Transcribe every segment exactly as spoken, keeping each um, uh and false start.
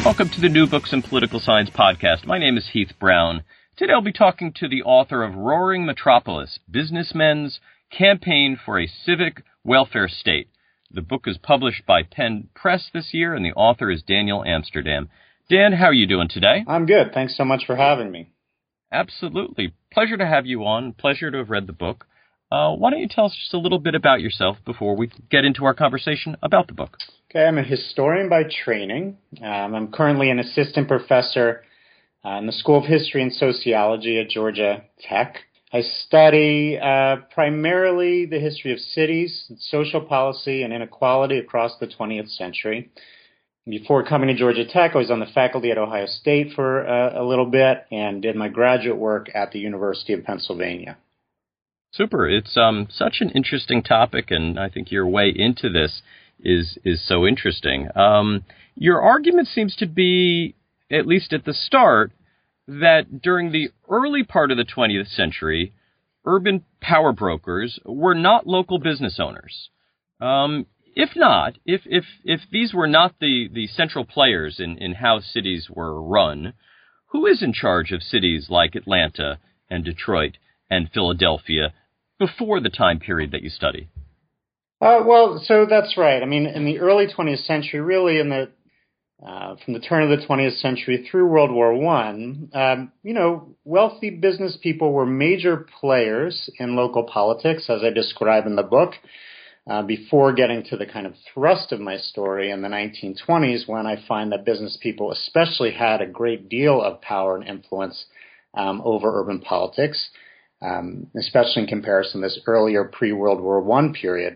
Welcome to the New Books in Political Science podcast. My name is Heath Brown. Today I'll be talking to the author of Roaring Metropolis, Businessmen's Campaign for a Civic Welfare State. The book is published by Penn Press this year, and the author is Daniel Amsterdam. Dan, how are you doing today? I'm good. Thanks so much for having me. Absolutely. Pleasure to have you on. Pleasure to have read the book. Uh, why don't you tell us just a little bit about yourself before we get into our conversation about the book? Okay, I'm a historian by training. Um, I'm currently an assistant professor uh, in the School of History and Sociology at Georgia Tech. I study uh, primarily the history of cities, social policy, and inequality across the twentieth century. Before coming to Georgia Tech, I was on the faculty at Ohio State for uh, a little bit and did my graduate work at the University of Pennsylvania. Super. It's um, such an interesting topic, and I think your way into this is is so interesting. Um, your argument seems to be, at least at the start, that during the early part of the twentieth century, urban power brokers were not local business owners. Um, if not, if if if these were not the, the central players in, in how cities were run, who is in charge of cities like Atlanta and Detroit and Philadelphia before the time period that you study? Uh, well, so that's right. I mean, in the early twentieth century, really in the uh, from the turn of the twentieth century through World War One, um, you know, wealthy business people were major players in local politics, as I describe in the book, uh, before getting to the kind of thrust of my story in the nineteen twenties, when I find that business people especially had a great deal of power and influence um, over urban politics, um, especially in comparison to this earlier pre-World War One period.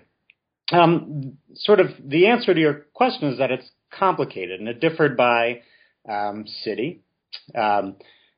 Um, sort of the answer to your question is that it's complicated, and it differed by um, city. Um,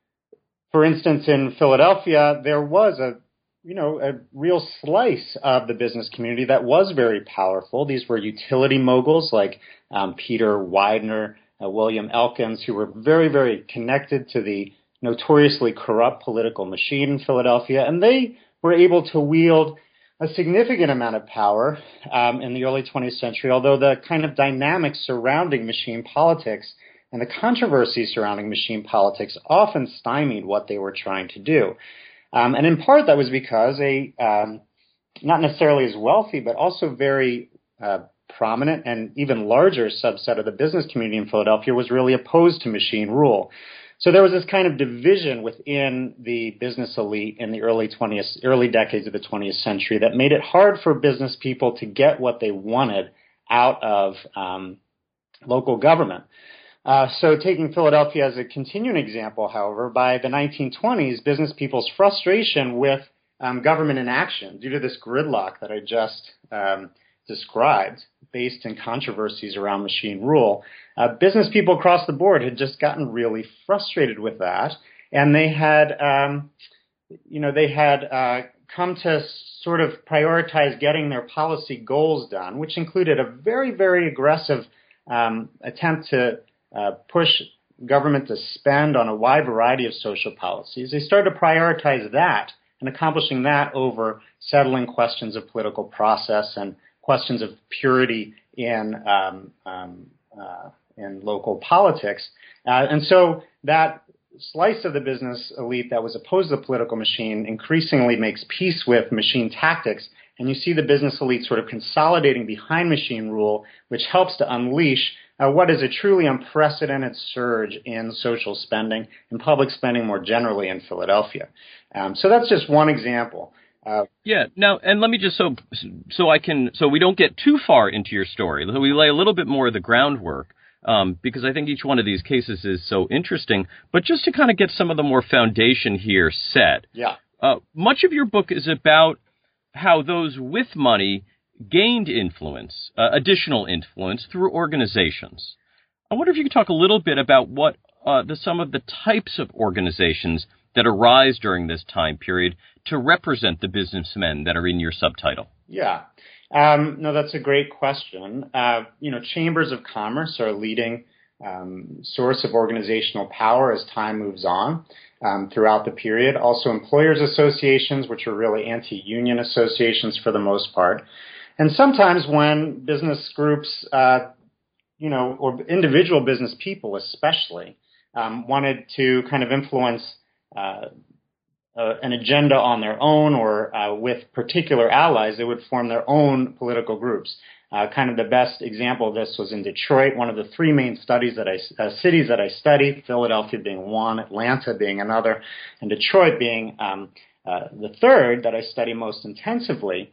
for instance, in Philadelphia, there was a, you know, a real slice of the business community that was very powerful. These were utility moguls like um, Peter Widener, uh, William Elkins, who were very, very connected to the notoriously corrupt political machine in Philadelphia, and they were able to wield a significant amount of power um, in the early twentieth century, although the kind of dynamics surrounding machine politics and the controversy surrounding machine politics often stymied what they were trying to do. Um, and in part, that was because a um, not necessarily as wealthy, but also very uh, prominent and even larger subset of the business community in Philadelphia was really opposed to machine rule. So there was this kind of division within the business elite in the early twentieth, early decades of the twentieth century that made it hard for business people to get what they wanted out of um, local government. Uh, so taking Philadelphia as a continuing example, however, by the nineteen twenties, business people's frustration with um, government inaction due to this gridlock that I just um, described, based in controversies around machine rule, uh, business people across the board had just gotten really frustrated with that, and they had, um, you know, they had uh, come to sort of prioritize getting their policy goals done, which included a very, very aggressive um, attempt to uh, push government to spend on a wide variety of social policies. They started to prioritize that and accomplishing that over settling questions of political process and questions of purity in um, um, uh, in local politics. Uh, and so that slice of the business elite that was opposed to the political machine increasingly makes peace with machine tactics. And you see the business elite sort of consolidating behind machine rule, which helps to unleash uh, what is a truly unprecedented surge in social spending and public spending more generally in Philadelphia. Um, so that's just one example. Uh, yeah. Now, and let me just so so I can so we don't get too far into your story. So we lay a little bit more of the groundwork um, because I think each one of these cases is so interesting. But just to kind of get some of the more foundation here set. Yeah. Uh, much of your book is about how those with money gained influence, uh, additional influence through organizations. I wonder if you could talk a little bit about what uh, the some of the types of organizations that arise during this time period to represent the businessmen that are in your subtitle? Yeah. Um, no, that's a great question. Uh, you know, chambers of commerce are a leading um, source of organizational power as time moves on um, throughout the period. Also employers associations, which are really anti-union associations for the most part. And sometimes when business groups uh, you know, or individual business people especially, um, wanted to kind of influence uh, uh, an agenda on their own or uh, with particular allies, they would form their own political groups. Uh, kind of the best example of this was in Detroit, one of the three main studies that I, uh, cities that I studied, Philadelphia being one, Atlanta being another, and Detroit being um, uh, the third that I study most intensively.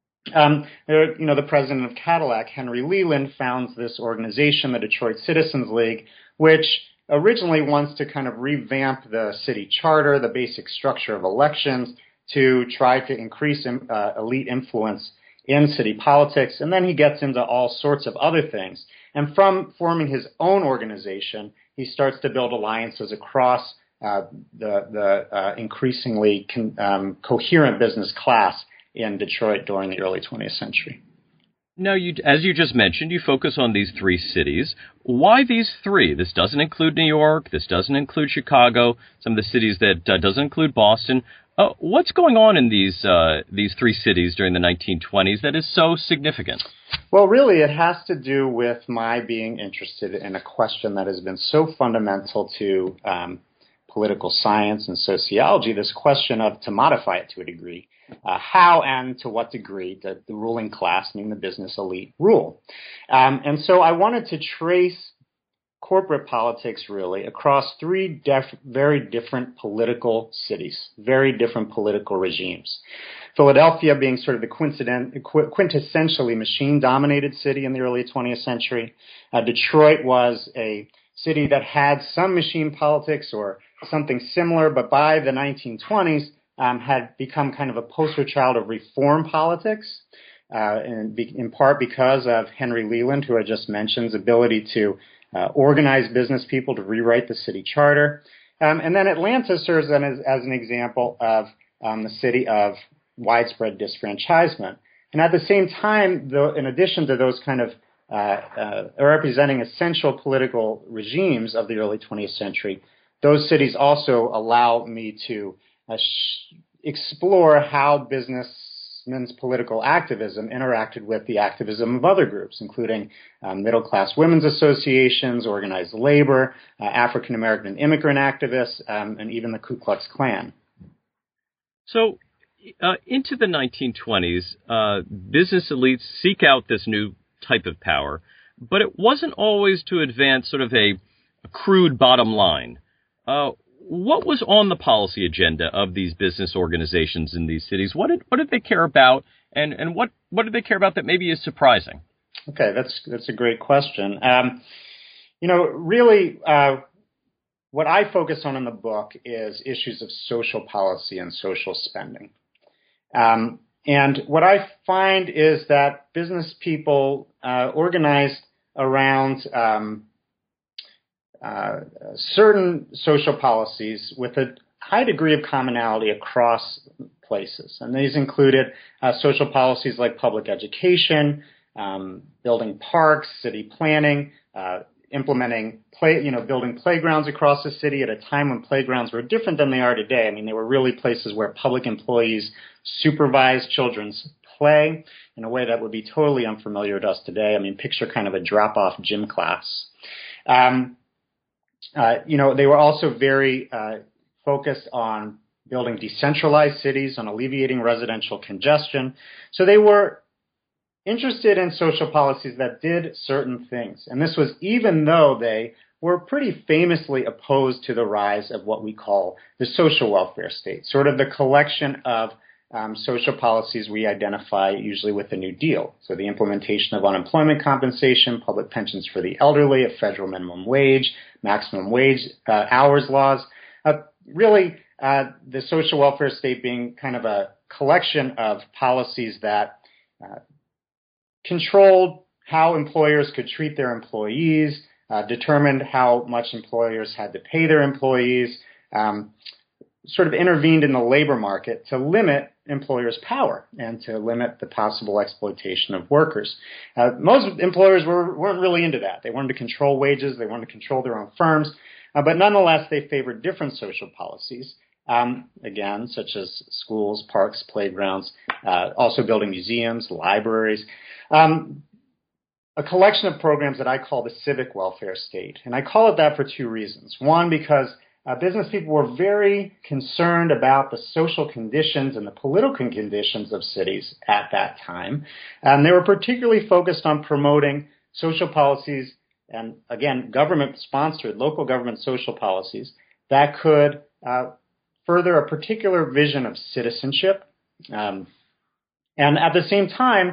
Um, there, you know, the president of Cadillac, Henry Leland, founds this organization, the Detroit Citizens League, which originally wants to kind of revamp the city charter, the basic structure of elections, to try to increase uh, elite influence in city politics. And then he gets into all sorts of other things. And from forming his own organization, he starts to build alliances across uh, the, the uh, increasingly con- um, coherent business class in Detroit during the early twentieth century. Now, you, as you just mentioned, you focus on these three cities. Why these three? This doesn't include New York. This doesn't include Chicago. Some of the cities that uh, doesn't include Boston. Uh, what's going on in these uh, these three cities during the nineteen twenties that is so significant? Well, really, it has to do with my being interested in a question that has been so fundamental to um, political science and sociology, this question of, to modify it to a degree, uh, how and to what degree did the ruling class, meaning the business elite, rule. Um, and so I wanted to trace corporate politics, really, across three def- very different political cities, very different political regimes. Philadelphia being sort of the quintessentially machine-dominated city in the early twentieth century. Uh, Detroit was a city that had some machine politics or something similar, but by the nineteen twenties um, had become kind of a poster child of reform politics, uh, in, in part because of Henry Leland, who I just mentioned's ability to uh, organize business people to rewrite the city charter. Um, and then Atlanta serves as, as an example of um, the city of widespread disfranchisement. And at the same time, though, in addition to those kind of uh, uh, representing essential political regimes of the early twentieth century, those cities also allow me to uh, sh- explore how businessmen's political activism interacted with the activism of other groups, including um, middle-class women's associations, organized labor, uh, African-American immigrant activists, um, and even the Ku Klux Klan. So, uh, into the nineteen twenties, uh, business elites seek out this new type of power, but it wasn't always to advance sort of a, a crude bottom line. Uh, what was on the policy agenda of these business organizations in these cities? What did what did they care about, and, and what, what did they care about that maybe is surprising? Okay, that's that's a great question. Um, you know, really, uh, what I focus on in the book is issues of social policy and social spending. Um, and what I find is that business people uh, organized around um, uh, certain social policies with a high degree of commonality across places. And these included uh, social policies like public education, um, building parks, city planning, uh, implementing play, you know, building playgrounds across the city at a time when playgrounds were different than they are today. I mean, they were really places where public employees supervised children's play in a way that would be totally unfamiliar to us today. I mean, picture kind of a drop-off gym class. Um, uh, you know, they were also very uh, focused on building decentralized cities, on alleviating residential congestion. So they were interested in social policies that did certain things. And this was even though they were pretty famously opposed to the rise of what we call the social welfare state, sort of the collection of um, social policies we identify usually with the New Deal. So the implementation of unemployment compensation, public pensions for the elderly, a federal minimum wage, maximum wage uh, hours laws. Uh, really, uh, the social welfare state being kind of a collection of policies that uh, controlled how employers could treat their employees, uh, determined how much employers had to pay their employees, um, sort of intervened in the labor market to limit employers' power and to limit the possible exploitation of workers. Uh, most employers were, weren't really into that. They wanted to control wages. They wanted to control their own firms. Uh, but nonetheless, they favored different social policies. Um, again, such as schools, parks, playgrounds, uh, also building museums, libraries. Um, a collection of programs that I call the civic welfare state. And I call it that for two reasons. One, because uh, business people were very concerned about the social conditions and the political conditions of cities at that time. And they were particularly focused on promoting social policies and, again, government-sponsored, local government social policies that could uh, further a particular vision of citizenship. Um, and at the same time,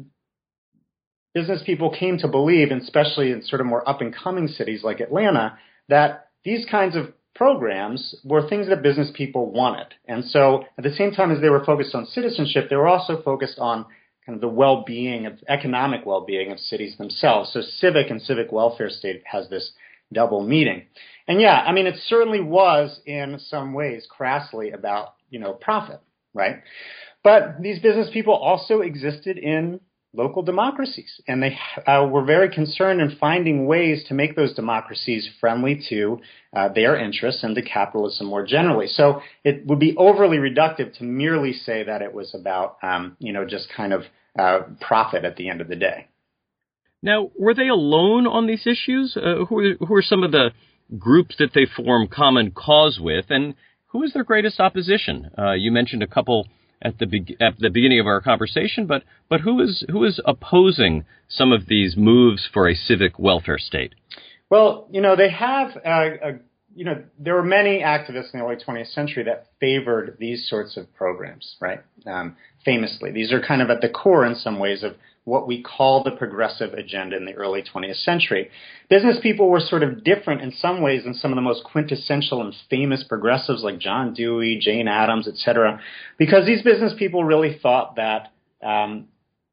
business people came to believe, and especially in sort of more up-and-coming cities like Atlanta, that these kinds of programs were things that business people wanted. And so at the same time as they were focused on citizenship, they were also focused on kind of the well-being, of economic well-being of cities themselves. So civic and civic welfare state has this double meaning. And yeah, I mean, it certainly was in some ways crassly about, you know, profit, right? But these business people also existed in local democracies, and they uh, were very concerned in finding ways to make those democracies friendly to uh, their interests and to capitalism more generally. So it would be overly reductive to merely say that it was about, um, you know, just kind of uh, profit at the end of the day. Now, were they alone on these issues? Uh, who, are, who are some of the groups that they form common cause with, and who is their greatest opposition? Uh, you mentioned a couple at the be- at the beginning of our conversation, but but who is who is opposing some of these moves for a civic welfare state? Well, you know, they have, uh, a, you know, there were many activists in the early twentieth century that favored these sorts of programs, right? Um, famously, these are kind of at the core in some ways of what we call the progressive agenda in the early twentieth century. Business people were sort of different in some ways than some of the most quintessential and famous progressives like John Dewey, Jane Addams, et cetera, because these business people really thought that um,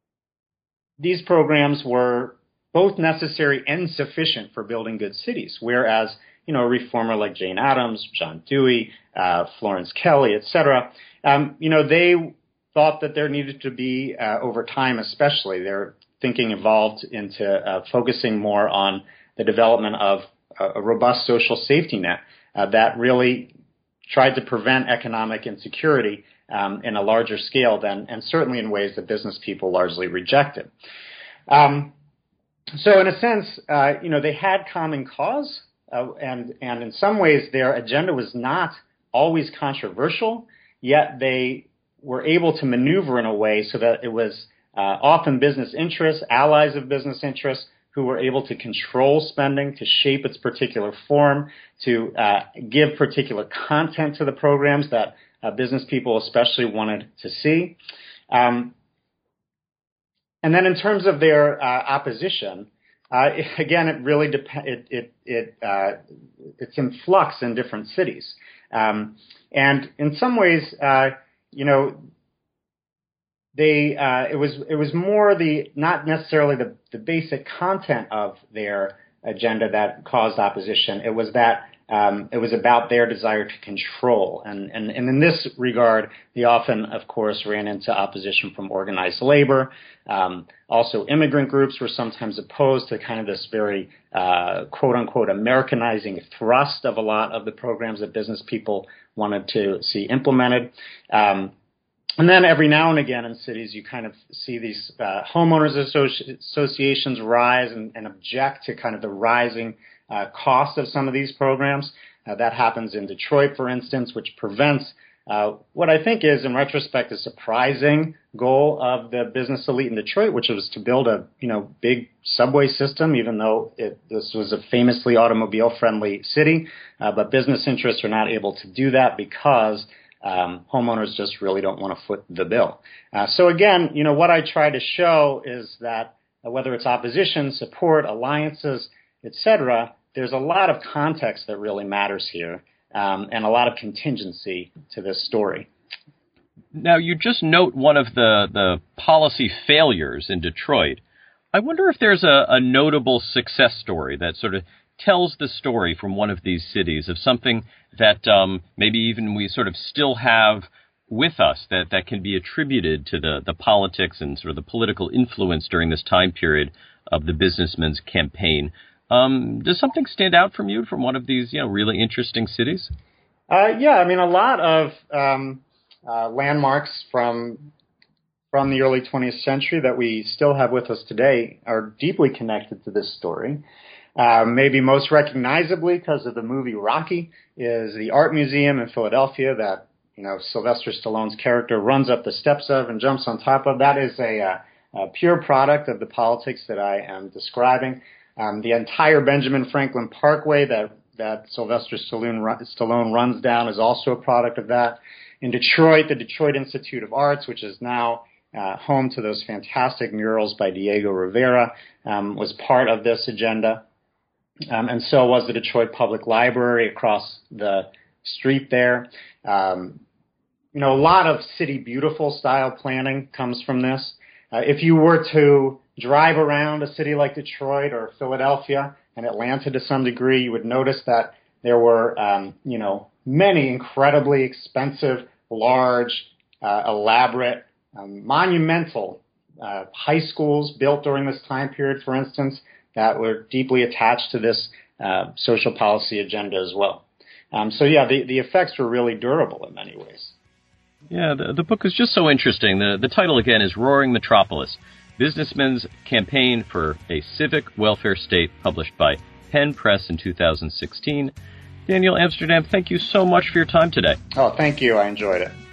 these programs were both necessary and sufficient for building good cities, whereas, you know, a reformer like Jane Addams, John Dewey, uh, Florence Kelley, et cetera, um, you know, they thought that there needed to be, uh, over time especially, their thinking evolved into uh, focusing more on the development of a, a robust social safety net uh, that really tried to prevent economic insecurity um, in a larger scale than, and certainly in ways that business people largely rejected. Um, so in a sense, uh, you know, they had common cause, uh, and, and in some ways their agenda was not always controversial, yet they were able to maneuver in a way so that it was uh, often business interests, allies of business interests, who were able to control spending, to shape its particular form, to uh, give particular content to the programs that uh, business people especially wanted to see. Um, and then in terms of their uh, opposition, uh, it, again, it really depends. It, it, it, uh, it's in flux in different cities. Um, and in some ways, uh, you know, they uh, it was it was more the not necessarily the, the basic content of their agenda that caused opposition. It was that um, it was about their desire to control, and, and and in this regard, they often, of course, ran into opposition from organized labor. Um, also, immigrant groups were sometimes opposed to kind of this very uh, quote unquote Americanizing thrust of a lot of the programs that business people wanted to see implemented. Um, And then every now and again in cities, you kind of see these uh, homeowners associ- associations rise and, and object to kind of the rising uh, cost of some of these programs. Uh, that happens in Detroit, for instance, which prevents uh, what I think is, in retrospect, a surprising goal of the business elite in Detroit, which was to build a you know big subway system, even though it, this was a famously automobile-friendly city. Uh, but business interests are not able to do that because Um, homeowners just really don't want to foot the bill. Uh, so again, you know, what I try to show is that uh, whether it's opposition, support, alliances, et cetera, there's a lot of context that really matters here, um, and a lot of contingency to this story. Now, you just note one of the, the policy failures in Detroit. I wonder if there's a, a notable success story that sort of tells the story from one of these cities of something that um, maybe even we sort of still have with us that, that can be attributed to the, the politics and sort of the political influence during this time period of the businessman's campaign. Um, does something stand out from you from one of these, you know, really interesting cities? Uh, yeah, I mean, a lot of um, uh, landmarks from from the early twentieth century that we still have with us today are deeply connected to this story. Uh, maybe most recognizably because of the movie Rocky is the art museum in Philadelphia that, you know, Sylvester Stallone's character runs up the steps of and jumps on top of. That is a, a, a pure product of the politics that I am describing. Um, the entire Benjamin Franklin Parkway that, that Sylvester Stallone, Stallone runs down is also a product of that. In Detroit, the Detroit Institute of Arts, which is now uh, home to those fantastic murals by Diego Rivera, um, was part of this agenda. Um, and so was the Detroit Public Library across the street there. Um, you know, a lot of City Beautiful style planning comes from this. Uh, if you were to drive around a city like Detroit or Philadelphia and Atlanta to some degree, you would notice that there were, um, you know, many incredibly expensive, large, uh, elaborate, um, monumental uh, high schools built during this time period, for instance, that were deeply attached to this uh, social policy agenda as well. Um, so, yeah, the, the effects were really durable in many ways. Yeah, the, the book is just so interesting. The, the title, again, is Roaring Metropolis, Businessmen's Campaign for a Civic Welfare State, published by Penn Press in two thousand sixteen. Daniel Amsterdam, thank you so much for your time today. Oh, thank you. I enjoyed it.